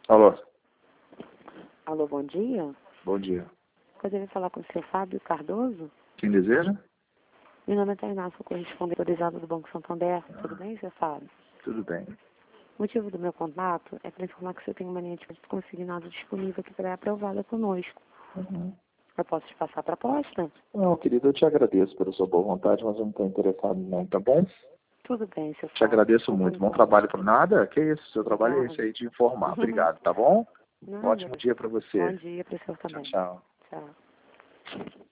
Alô, Alô, bom dia. bom dia. Poderia falar com o seu Fábio Cardoso? Quem deseja? Meu nome é Tainá, sou correspondente autorizado do Banco Santander. Tudo bem, seu Fábio? Tudo bem. O motivo do meu contato é para informar que você tem uma linha de crédito consignado disponível aqui para aprovada conosco. Eu posso te passar a proposta? Não, querido, eu te agradeço pela sua boa vontade, mas eu não estou interessado não, tá bom? Tudo bem, seu Te Fábio. agradeço muito. Bom trabalho por nada? Que isso, seu trabalho é Nada. esse aí de informar. Obrigado, tá bom? Nada. Ótimo dia para você. Bom dia para o senhor Tchau, também. tchau. Tchau.